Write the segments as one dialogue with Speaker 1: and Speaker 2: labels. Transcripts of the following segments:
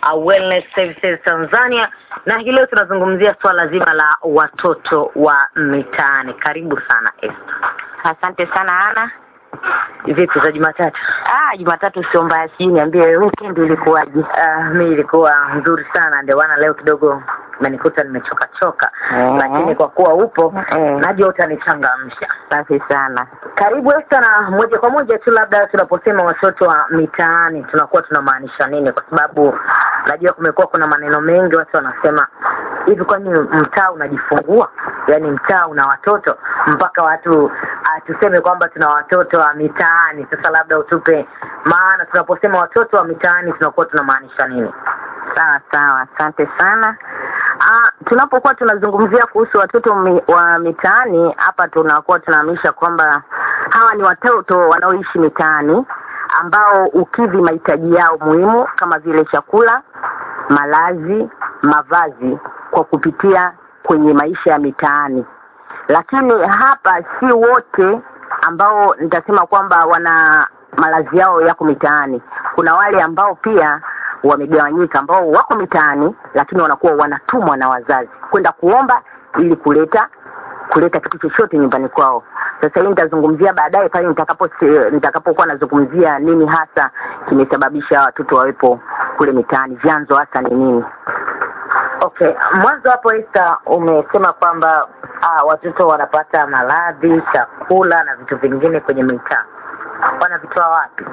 Speaker 1: Wellness Services Tanzania, na hii leo tunazungumzia swala zima la watoto wa mitaani. Karibu sana Esther.
Speaker 2: Asante sana Ana.
Speaker 1: Vipi za Jumatatu?
Speaker 2: Jumatatu sio mbaya, sijui niambie weekend ilikuwaje?
Speaker 1: Mimi ilikuwa nzuri sana, ndio wana leo kidogo umenikuta nimechoka lakini kwa kuwa upo najua utanichangamsha.
Speaker 2: Safi sana.
Speaker 1: Karibu Esther, na moja kwa moja tu labda tunaposema watoto wa mitaani tunakuwa tunamaanisha nini? Kwa sababu najua kumekuwa kuna maneno mengi, watu wanasema hivi, kwani mtaa unajifungua? Yaani mtaa una watoto mpaka watu tuseme kwamba tuna watoto wa mitaani. Sasa labda utupe maana tunaposema watoto wa mitaani tunakuwa tunamaanisha nini?
Speaker 2: Sawa, asante sana. Tunapokuwa tunazungumzia kuhusu watoto wa mitaani, hapa tunakuwa tunahamisha kwamba hawa ni watoto wanaoishi mitaani ambao ukidhi mahitaji yao muhimu kama vile chakula, malazi, mavazi kwa kupitia kwenye maisha ya mitaani. Lakini hapa si wote ambao nitasema kwamba wana malazi yao yako mitaani. Kuna wale ambao pia wamegawanyika, ambao wako mitaani lakini wanakuwa wanatumwa na wazazi kwenda kuomba ili kuleta kitu chochote nyumbani kwao. Sasa hii nitazungumzia baadaye pale nitakapokuwa nazungumzia nini hasa kimesababisha watoto wawepo kule mitaani, vyanzo hasa ni nini.
Speaker 1: Okay, mwanzo hapo Esther umesema kwamba watoto wanapata maradhi, chakula na vitu vingine kwenye mitaa. Wanavitoa wapi?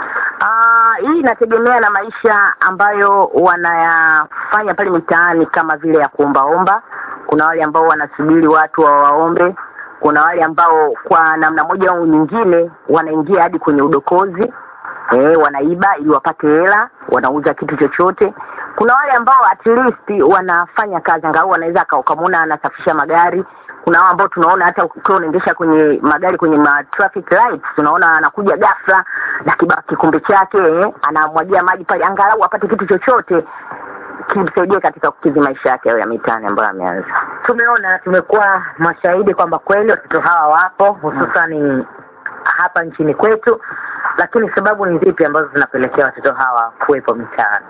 Speaker 2: Hii inategemea na maisha ambayo wanayafanya pale mitaani, kama vile ya kuombaomba. Kuna wale ambao wanasubiri watu waombe. Kuna wale ambao kwa namna moja au nyingine wanaingia hadi kwenye udokozi. Wanaiba ili wapate hela, wanauza kitu chochote. Kuna wale ambao at least wanafanya kazi, angalau wanaweza kamaona anasafisha magari. Kuna wao ambao tunaona hata ukiwa unaendesha kwenye magari kwenye traffic lights, tunaona anakuja ghafla na kikombe chake, anamwagia maji pale angalau apate kitu chochote kimsaidie katika kukidhi maisha yake ya mitaani ambayo ameanza.
Speaker 1: Tumekuwa mashahidi kwamba kweli watoto hawa wapo hususan hapa nchini kwetu, lakini sababu ni zipi ambazo zinapelekea watoto hawa kuwepo mitaani?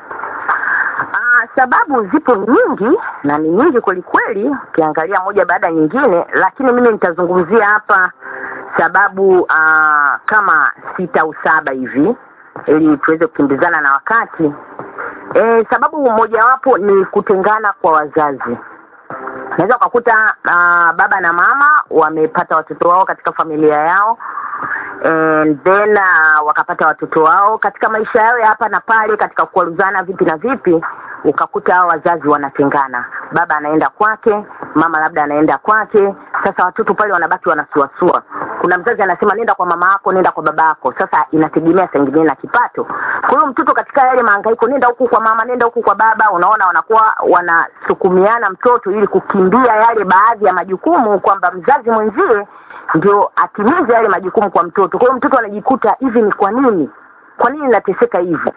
Speaker 2: Sababu zipo nyingi na ni nyingi kweli kweli, ukiangalia moja baada nyingine, lakini mimi nitazungumzia hapa sababu kama 6 au 7 hivi ili tuweze kukimbizana na wakati. Sababu mojawapo ni kutengana kwa wazazi. Unaweza kukuta baba na mama wamepata watoto wao katika familia yao, and then wakapata watoto wao katika maisha yao ya hapa na pale, katika kuaruzana vipi na vipi, ukakuta hao wazazi wanatengana. Baba anaenda kwake, mama labda anaenda kwake. Sasa watoto pale wanabaki wanasuasua. Kuna mzazi anasema nenda kwa mama yako, nenda kwa baba yako. Sasa inategemea saa nyingine na kipato. Kwa hiyo mtoto katika yale mahangaiko, nenda huku kwa mama, nenda huku kwa baba, unaona wanakuwa wanasukumiana mtoto ili kukimbia yale baadhi ya majukumu, kwamba mzazi mwenzie ndio atimize yale majukumu kwa mtoto. Kwa hiyo mtoto anajikuta hivi, ni kwa nini nateseka hivi?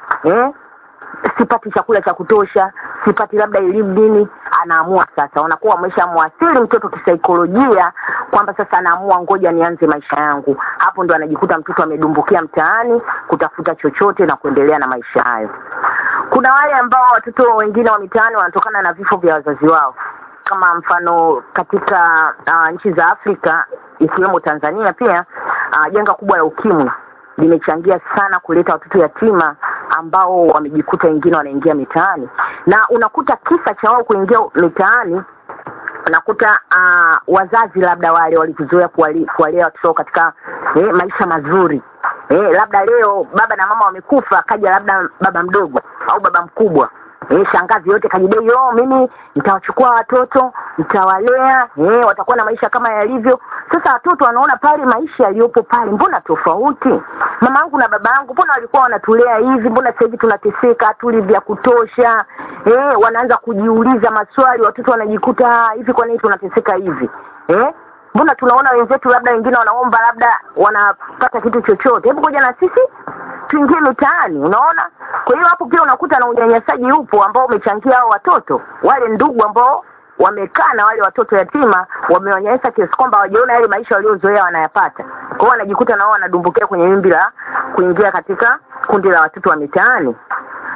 Speaker 2: Sipati chakula cha kutosha, sipati labda elimu nini. Anaamua sasa, wanakuwa wameshamwathiri mtoto kisaikolojia, kwamba sasa anaamua ngoja nianze maisha yangu. Hapo ndo anajikuta mtoto amedumbukia mtaani kutafuta chochote na kuendelea na maisha hayo. Kuna wale ambao watoto wengine wa mitaani wanatokana na vifo vya wazazi wao, kama mfano katika nchi za Afrika ikiwemo Tanzania pia, janga kubwa la ukimwi limechangia sana kuleta watoto yatima ambao wamejikuta wengine wanaingia mitaani. Na unakuta kisa cha wao kuingia mitaani, unakuta wazazi labda wale walikuzoea kuwalea watoto katika maisha mazuri. Labda leo baba na mama wamekufa, kaja labda baba mdogo au baba mkubwa, shangazi yote kajidai, mimi nitawachukua watoto, nitawalea, watakuwa na maisha kama yalivyo. Sasa watoto wanaona pale maisha yaliyopo pale mbona tofauti? Mama yangu na baba yangu mbona walikuwa wanatulea hivi, mbona sasa hivi tunateseka, hatuli vya kutosha? Wanaanza kujiuliza maswali, watoto wanajikuta hivi, kwa nini tunateseka hivi? Mbona tunaona wenzetu labda wengine wanaomba, labda wanapata kitu chochote, hebu ngoja na sisi tuingie mitaani, unaona? Kwa hiyo hapo pia unakuta na unyanyasaji upo ambao umechangia hao watoto, wale ndugu ambao wamekaa na wale watoto yatima, wamewanyanyasa kiasi kwamba hawajaona yale maisha waliozoea wanayapata. Kwa hiyo wanajikuta nao wanadumbukia kwenye wimbi la kuingia katika kundi la watoto wa mitaani.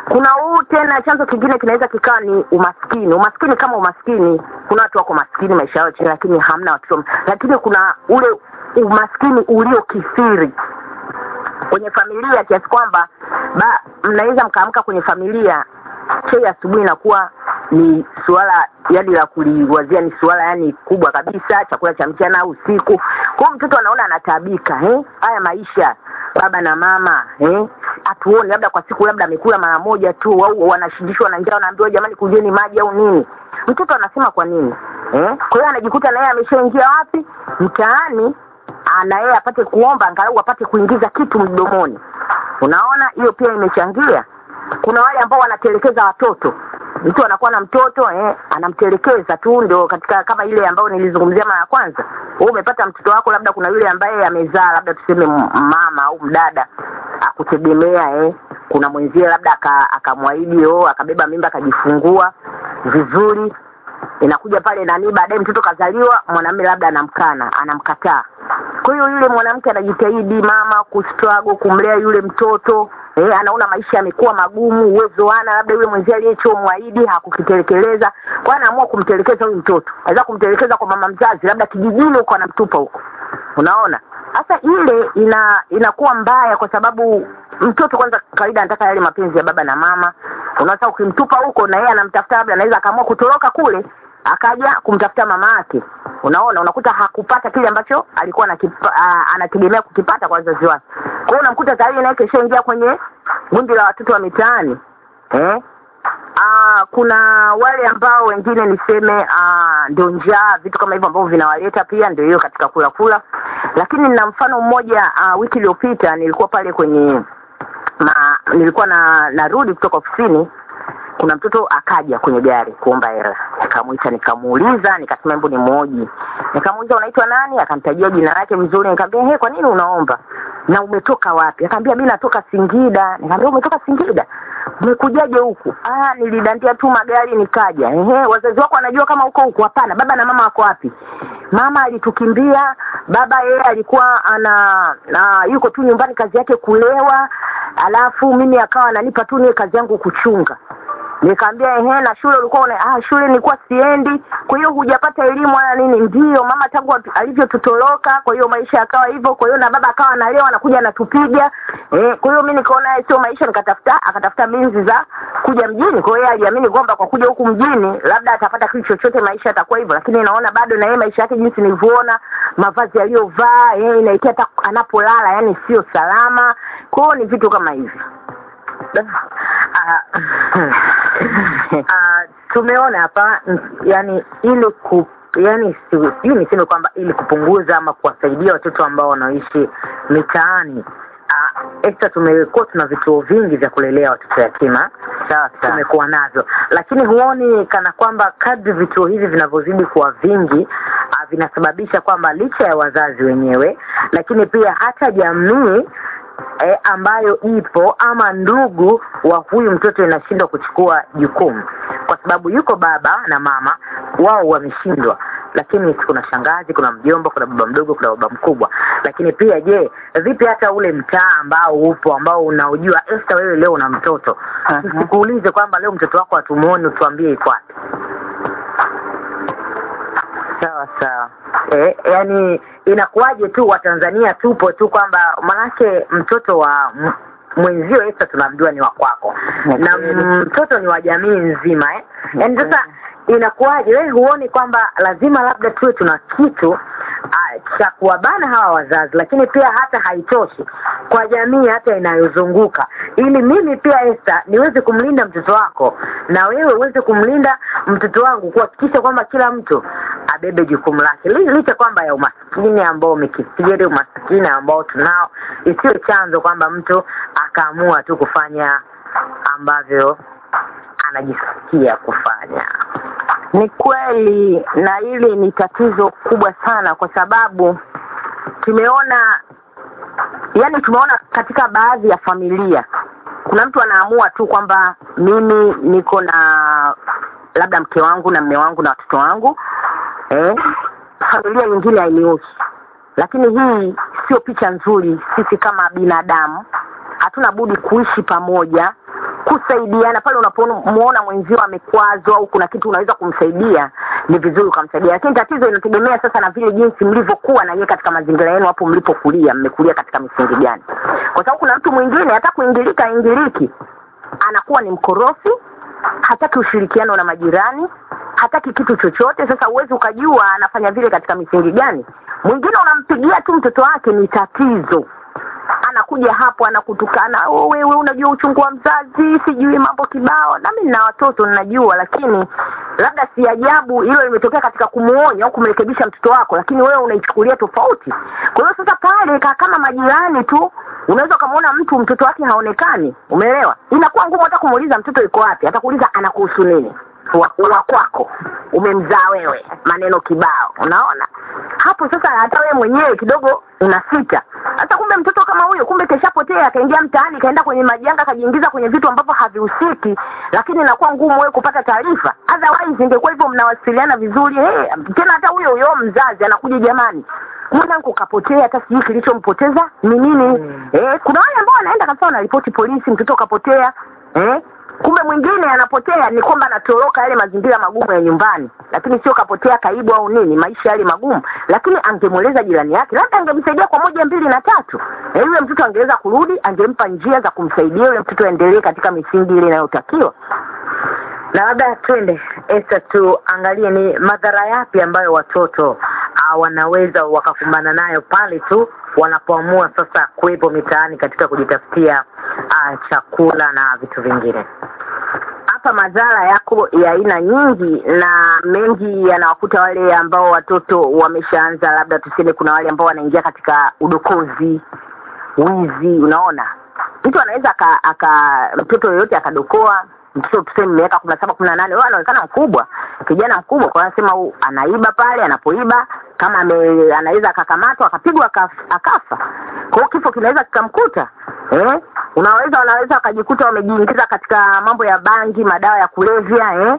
Speaker 2: Kuna huu tena chanzo kingine kinaweza kikawa ni umaskini. Umaskini kama umaskini, kuna watu wako maskini maisha yao chini lakini hamna watoto. Lakini kuna ule umaskini uliokithiri kwenye familia kiasi kwamba mnaweza mkaamka kwenye familia chai asubuhi inakuwa ni suala yani la kuliwazia, ni suala yani kubwa kabisa, chakula cha mchana au usiku. Kwa mtoto anaona anatabika, haya maisha baba na mama, atuone labda kwa siku labda amekula mara moja tu, au wanashindishwa na njaa, wanaambiwa jamani kujeni maji au nini. Mtoto anasema kwa nini? Kwa hiyo anajikuta naye ameshaingia wapi? Mtaani, na yeye apate kuomba angalau apate kuingiza kitu mdomoni. Unaona, hiyo pia imechangia. Kuna wale ambao wanatelekeza watoto. Mtu anakuwa na mtoto anamtelekeza tu, ndio katika kama ile ambayo nilizungumzia mara ya kwanza. Wewe umepata mtoto wako, labda kuna yule ambaye amezaa, labda tuseme mama au mdada akutegemea, kuna mwenzie labda akamwaahidi akabeba mimba akajifungua vizuri, inakuja pale nani baadaye mtoto kazaliwa, mwanamume labda anamkataa. Kwa hiyo yule mwanamke anajitahidi mama kustruggle kumlea yule mtoto, anaona maisha yamekuwa magumu, uwezo hana, labda yule mwenzie aliyechomwaahidi hakukitekeleza, kwa anaamua kumtelekeza huyu mtoto. Anaweza kumtelekeza kwa mama mzazi, labda kijijini huko anamtupa huko. Unaona? Sasa ile inakuwa mbaya kwa sababu mtoto kwanza kawaida anataka yale mapenzi ya baba na mama. Unaweza ukimtupa huko na yeye anamtafuta, labda anaweza akaamua kutoroka kule akaja kumtafuta mama yake. Unaona, unakuta hakupata kile ambacho alikuwa anategemea kukipata kwa wazazi wake. Kwa hiyo unamkuta tayari naye keshaingia kwenye gundi la watoto wa mitaani. Kuna wale ambao wengine niseme ndio njaa, vitu kama hivyo ambavyo vinawaleta pia, ndio hiyo katika kula. Lakini nina mfano mmoja, wiki iliyopita nilikuwa pale kwenye nilikuwa narudi kutoka ofisini. Kuna mtoto akaja kwenye gari kuomba hela. Nikamuita, nikamuuliza, nikasema hebu nimuoji. Nikamuuliza unaitwa nani? Akanitajia jina lake mzuri. Nikamwambia kwa nini unaomba? Na umetoka wapi? Akaniambia mimi natoka Singida. Nikamwambia umetoka Singida? Umekujaje huku? Nilidandia tu magari nikaja. Wazazi wako wanajua kama uko huku? Hapana. Baba na mama wako wapi? Mama alitukimbia, baba yeye alikuwa yuko tu nyumbani, kazi yake kulewa, alafu mimi akawa ananipa tu ni kazi yangu kuchunga. Nikamwambia na shule ulikuwa shule nilikuwa siendi, kwa hiyo hujapata elimu wala nini? Ndio mama tangu alivyotutoroka, kwa hiyo maisha yakawa hivyo, kwa hiyo na baba akawa analewa anakuja anatupiga. Kwa hiyo mimi nikaona sio maisha, akatafuta minzi za kuja mjini. Kwa hiyo aliamini kwamba kwa kuja huku mjini labda atapata kitu chochote, maisha yatakuwa hivyo. Lakini naona bado na yeye maisha yake jinsi nilivyoona, mavazi aliyovaa, inaelekea hata anapolala yani sio salama. Kwa hiyo ni vitu kama hivi. Tumeona hapa yani niseme kwamba ili kupunguza ama kuwasaidia watoto ambao wanaishi mitaani, tumekuwa tuna vituo vingi vya kulelea watoto yatima. Sawa, tumekuwa nazo, lakini huoni kana kwamba kadri vituo hivi vinavyozidi kuwa vingi vinasababisha kwamba licha ya wazazi wenyewe, lakini pia hata jamii ambayo ipo ama ndugu wa huyu mtoto inashindwa kuchukua jukumu, kwa sababu yuko baba na mama wao wameshindwa. Lakini kuna shangazi, kuna mjomba, kuna baba mdogo, kuna baba mkubwa. Lakini pia vipi hata ule mtaa ambao upo, ambao unaojua Esther wewe leo una mtoto, usikuulize kwamba leo mtoto wako atumuone utuambie iko wapi. Sawa. Yani inakuwaje tu wa Tanzania tupo tu kwamba manake mtoto wa mwenzio Esther tunaambiwa ni wa kwako, na mtoto ni wa jamii nzima. Yani sasa inakuwaje wewe huoni kwamba lazima labda tuwe tuna kitu cha kuwabana hawa wazazi, lakini pia hata haitoshi kwa jamii hata inayozunguka, ili mimi pia Esther niweze kumlinda mtoto wako na wewe uweze kumlinda mtoto wangu, kuhakikisha kwamba kila mtu abebe jukumu lake, licha kwamba ya umaskini ambao umekithiri, umaskini ambao tunao, isiwe chanzo kwamba mtu akaamua tu kufanya ambavyo anajisikia kufanya. Ni kweli, na hili ni tatizo kubwa sana, kwa sababu tumeona katika baadhi ya familia kuna mtu anaamua tu kwamba mimi niko na labda mke wangu na mume wangu na watoto wangu, familia nyingine hainihusu. Lakini hii sio picha nzuri. Sisi kama binadamu hatuna budi kuishi pamoja kusaidiana pale unapomuona mwenzio amekwazwa au kuna kitu unaweza kumsaidia, ni vizuri ukamsaidia. Lakini tatizo inategemea sasa na vile jinsi mlivyokuwa na yeye katika mazingira yenu hapo mlipokulia, mmekulia katika misingi gani. Kwa sababu kuna mtu mwingine hata ingiliki anakuwa ni mkorofi, hataki ushirikiano na majirani, hataki kitu chochote. Sasa uwezi ukajua anafanya vile katika misingi gani. Mwingine unampigia tu mtoto wake ni tatizo, anakuja hapo anakutukana, wewe unajua uchungu wa mzazi, sijui mambo kibao. Na mimi na watoto ninajua, lakini labda si ajabu hilo limetokea katika kumuonya au kumrekebisha mtoto wako, lakini wewe unaichukulia tofauti. Kwa hiyo sasa pale kama majirani tu unaweza kumuona mtu mtoto wake haonekani, umeelewa? Inakuwa ngumu hata kumuuliza mtoto yuko wapi. Atakuuliza anakuhusu nini? Wa kwako, umemzaa wewe, maneno kibao. Unaona hapo sasa, hata wewe mwenyewe kidogo unasita. Hata kumbe mtoto kama huyo kumbe keshapotea, akaingia mtaani, kaenda kwenye majanga, kajiingiza kwenye vitu ambavyo havihusiki, lakini inakuwa ngumu wewe kupata taarifa. Otherwise ingekuwa hivyo mnawasiliana vizuri. Tena hata huyo mzazi anakuja, jamani, mwanangu kapotea, hata sijui kilichompoteza ni nini. Kuna wale ambao wanaenda kabisa wanaripoti polisi, mtoto kapotea. Kumbe mwingine anapotea ni kwamba anatoroka yale mazingira magumu ya nyumbani, lakini sio kapotea kaibu au nini, maisha yale magumu. Lakini angemweleza jirani yake, labda angemsaidia kwa 1, 2 na 3. Yule mtoto angeweza kurudi, angempa njia za kumsaidia yule mtoto aendelee katika misingi ile inayotakiwa.
Speaker 1: Na labda twende Esther, tuangalie ni madhara yapi ambayo watoto wanaweza wakakumbana nayo pale tu wanapoamua sasa kuwepo mitaani katika kujitafutia chakula na vitu vingine.
Speaker 2: Hapa madhara yako ya aina nyingi, na mengi yanawakuta wale ambao watoto wameshaanza, labda tuseme kuna wale ambao wanaingia katika udokozi, wizi. Unaona mtu anaweza mtoto yoyote akadokoa, mtoto tuseme miaka 17, 18, wewe anaonekana mkubwa, kijana mkubwa, kwa anasema anaiba pale. Anapoiba kama anaweza akakamatwa, akapigwa, akafa. Kwa kifo kinaweza kikamkuta. Unaweza akajikuta wamejiingiza katika mambo ya bangi, madawa ya kulevya,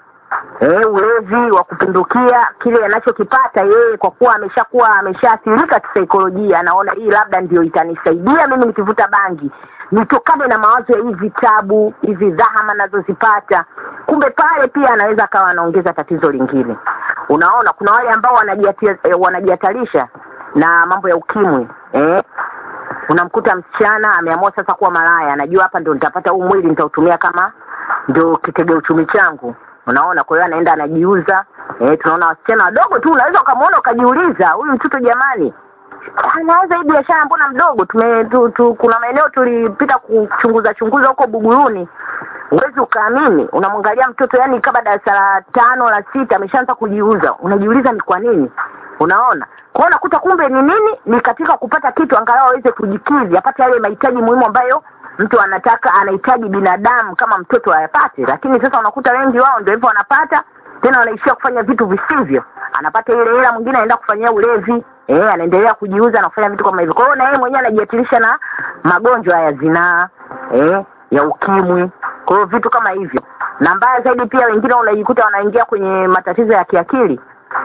Speaker 2: ulevi wa kupindukia. Kile anachokipata yeye kwa kuwa ameshaathirika kisaikolojia, anaona hii labda ndio itanisaidia mimi nikivuta bangi nitokane na mawazo ya hizi tabu, hizi dhahama nazozipata. Kumbe pale pia anaweza akawa anaongeza tatizo lingine. Unaona kuna wale ambao wanajihatarisha na mambo ya ukimwi. Unamkuta msichana ameamua sasa kuwa malaya, anajua hapa ndio nitapata huu mwili, nitautumia kama ndio kitega uchumi changu. Unaona, kwa hiyo anaenda anajiuza. Tunaona wasichana wadogo tu, unaweza ukamuona ukajiuliza, huyu mtoto jamani anaanza hii biashara mbona mdogo. Kuna maeneo tulipita kuchunguza huko Buguruni, uwezi ukaamini, unamwangalia mtoto yani kama darasa la 5 la 6 ameshaanza kujiuza. Unajiuliza ni kwa nini? Unaona, kwa unakuta kumbe ni nini, ni katika kupata kitu angalau aweze kujikidhi, apate yale mahitaji muhimu ambayo mtu anahitaji binadamu kama mtoto ayapate. Lakini sasa unakuta wengi wao ndio hivyo wanapata, tena wanaishia kufanya vitu visivyo. Anapata ile hela, mwingine anaenda kufanyia ulevi, anaendelea kujiuza na kufanya vitu kama hivyo. Kwa hiyo na yeye mwenyewe anajiatilisha na magonjwa ya zinaa, ya ukimwi. Kwa hiyo vitu kama hivyo. Na mbaya zaidi pia wengine unajikuta wanaingia kwenye matatizo ya kiakili.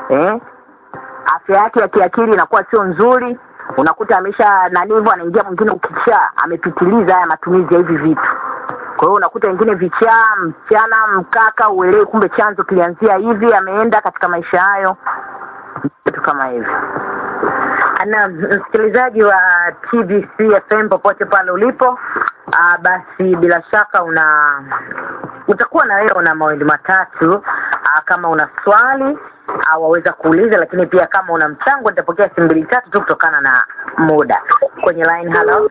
Speaker 2: Afya yake ya kiakili inakuwa sio nzuri. Unakuta hivyo anaingia mwingine amepitiliza haya matumizi ya hivi vitu. Kwa hiyo unakuta wengine vichaa, msichana, mkaka, uelewe kumbe chanzo kilianzia hivi, ameenda katika maisha hayo. Vitu kama hivi.
Speaker 1: Na msikilizaji wa TBC FM popote pale ulipo, basi bila shaka utakuwa na leo na mawili matatu. Kama una swali waweza kuuliza, lakini pia kama una mchango nitapokea simu 2 3 tu kutokana na muda. Kwenye line, hello.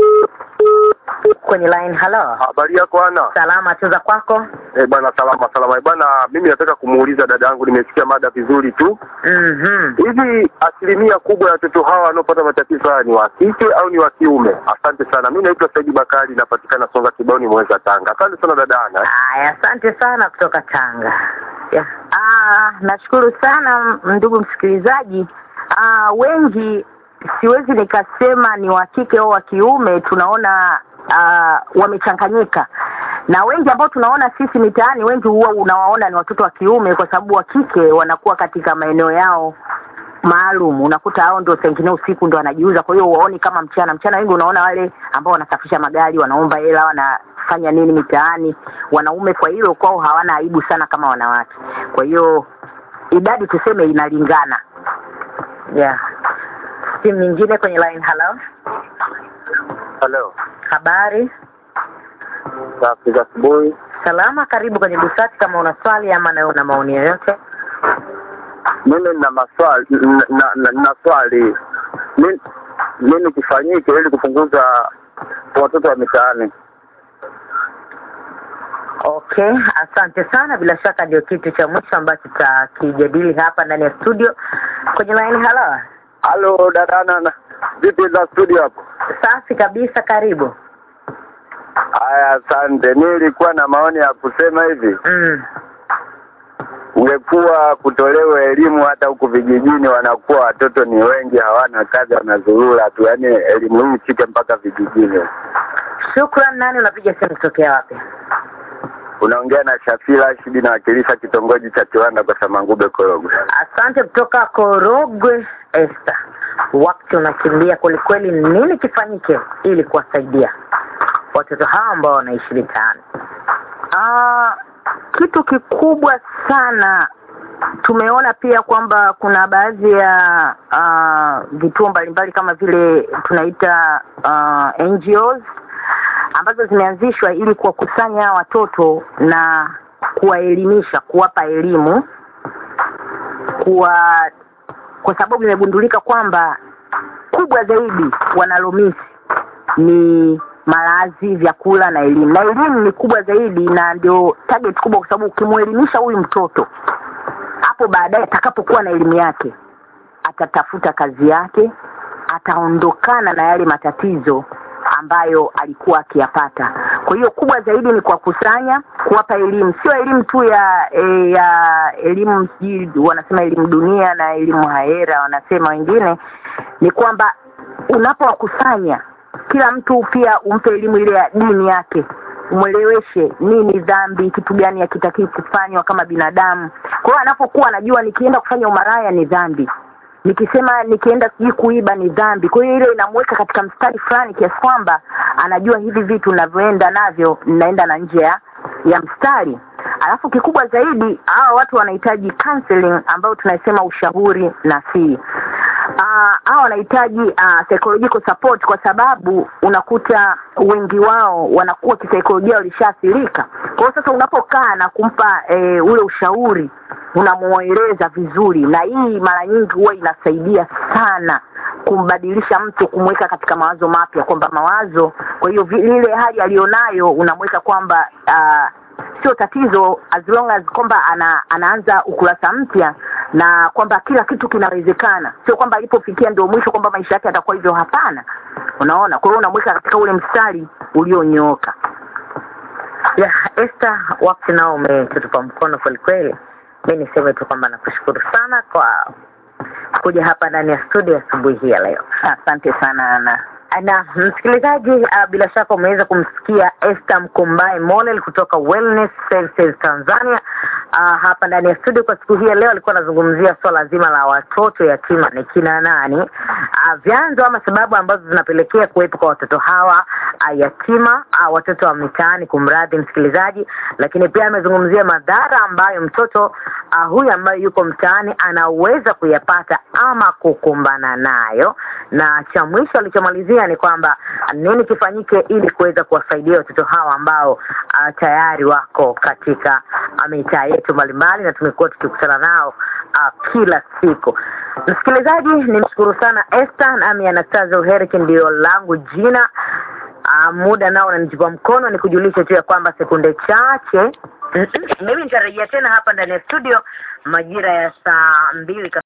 Speaker 1: Kwenye line, hello.
Speaker 3: Habari yako ana?
Speaker 1: Salama, tuza kwako?
Speaker 3: Bwana salama. Bwana mimi nataka kumuuliza dada yangu, nimesikia mada vizuri tu. Hivi asilimia kubwa ya watoto hawa wanaopata matatizo haya ni wa kike au ni wa kiume? Asante sana. Mimi naitwa Saidi Bakari, napatikana Songa Kiboni, Mweza, Tanga. Asante sana dada ana.
Speaker 1: Asante sana kutoka Tanga.
Speaker 2: Yeah. Nashukuru sana ndugu msikilizaji. Wengi siwezi nikasema ni wa kike au wa kiume, tunaona wamechanganyika. Na wengi ambao tunaona sisi mitaani, wengi huwa unawaona ni watoto wa kiume, kwa sababu wa kike wanakuwa katika maeneo yao maalum. Unakuta hao ndio sengine usiku ndio anajiuza, kwa hiyo waoni kama mchana. Mchana wengi unaona wale ambao wanasafisha magari, wanaomba hela, wanafanya nini mitaani. Wanaume kwa hilo kwao hawana aibu sana kama wanawake. Kwa hiyo idadi tuseme inalingana.
Speaker 1: Yeah. Simu nyingine kwenye line. Hello.
Speaker 3: Hello.
Speaker 1: Habari?
Speaker 3: Safi za asubuhi.
Speaker 1: Salama, karibu kwenye Busati kama una swali ama na una maoni yoyote.
Speaker 3: Mimi nina maswali na swali. Nini kifanyike ili kupunguza watoto wa mitaani?
Speaker 1: Okay, asante sana. Bila shaka ndio kitu cha mwisho ambacho tutakijadili hapa ndani ya studio. Kwenye line. Hello.
Speaker 3: Halo dada, vipi za studio hapo?
Speaker 1: Safi kabisa, karibu.
Speaker 3: Haya, asante. Nilikuwa na maoni ya kusema hivi. Ungekuwa kutolewa elimu hata huku vijijini, wanakuwa watoto ni wengi, hawana kazi, wanazurura tu, yaani elimu hii ifike mpaka vijijini.
Speaker 1: Shukran. Nani unapiga simu kutokea wapi?
Speaker 3: Unaongea na Shafira Shidi, na wakilisha kitongoji cha Kiwanda kwa Samangube, Korogwe.
Speaker 1: Asante kutoka Korogwe. Esther, wakati unakimbia kwelikweli. Nini kifanyike ili kuwasaidia watoto hawa ambao wanaishi mitaani?
Speaker 2: Kitu kikubwa sana tumeona pia kwamba kuna baadhi ya vituo mbalimbali kama vile tunaita NGOs ambazo zimeanzishwa ili kuwakusanya watoto na kuwaelimisha, kuwapa elimu, kwa sababu imegundulika kwamba kubwa zaidi wanalomisi ni malazi, vyakula na elimu. Na elimu ni kubwa zaidi na ndio target kubwa, kwa sababu ukimuelimisha huyu mtoto, hapo baadaye atakapokuwa na elimu yake, atatafuta kazi yake, ataondokana na yale matatizo ambayo alikuwa akiyapata. Kwa hiyo kubwa zaidi ni kuwakusanya, kuwapa elimu, sio elimu tu ya elimu wanasema elimu dunia na elimu haera wanasema wengine, ni kwamba unapowakusanya kila mtu pia umpe elimu ile ya dini yake, umweleweshe nini dhambi, kitu gani hakitakiwi kufanywa kama binadamu. Kwa hiyo anapokuwa anajua nikienda kufanya umaraya ni dhambi, nikisema nikienda kuiba ni dhambi. Kwa hiyo ile inamweka katika mstari fulani kiasi kwamba anajua hivi vitu ninavyoenda navyo ninaenda na nje ya mstari. Alafu kikubwa zaidi, hao watu wanahitaji counseling ambao tunasema ushauri nafsi. Hao wanahitaji psychological support, kwa sababu unakuta wengi wao wanakuwa kisaikolojia walishaathirika. Kwa hiyo sasa unapokaa na kumpa ule ushauri, unamueleza vizuri, na hii mara nyingi huwa inasaidia sana kumbadilisha mtu, kumweka katika mawazo mapya, kwamba mawazo, kwa hiyo ile hali alionayo unamweka kwamba sio tatizo, as long as kwamba anaanza ukurasa mpya na kwamba kila kitu kinawezekana, sio kwamba alipofikia ndio mwisho kwamba maisha yake yatakuwa hivyo. Hapana, unaona. Kwa hiyo unamweka katika ule mstari ulionyooka.
Speaker 1: Esther, wakati nao umetupa mkono kweli kweli. Mimi niseme tu kwamba nakushukuru sana kwa kuja hapa ndani ya studio asubuhi hii ya leo.
Speaker 2: Asante sana Ana.
Speaker 1: Na msikilizaji, bila shaka umeweza kumsikia Esther Mkombae Molel kutoka Wellness Services Tanzania. Hapa ndani ya studio kwa siku hii ya leo alikuwa anazungumzia swala zima la watoto yatima ni kina nani, vyanzo ama sababu ambazo zinapelekea kuwepo kwa watoto hawa yatima, watoto wa mitaani, kumradhi msikilizaji. Lakini pia amezungumzia madhara ambayo mtoto huyu ambaye yuko mtaani anaweza kuyapata ama kukumbana nayo, na cha mwisho alichomalizia ni kwamba nini kifanyike ili kuweza kuwasaidia watoto hawa ambao tayari wako katika mitaa yetu mbalimbali na tumekuwa tukikutana nao kila siku. Msikilizaji, nimshukuru sana Esther, nami Anastasia Uheriki ndio langu jina. Muda nao unanijipa mkono, ni kujulisha tu ya kwamba sekunde chache mimi nitarejea tena hapa ndani ya studio majira ya saa 2.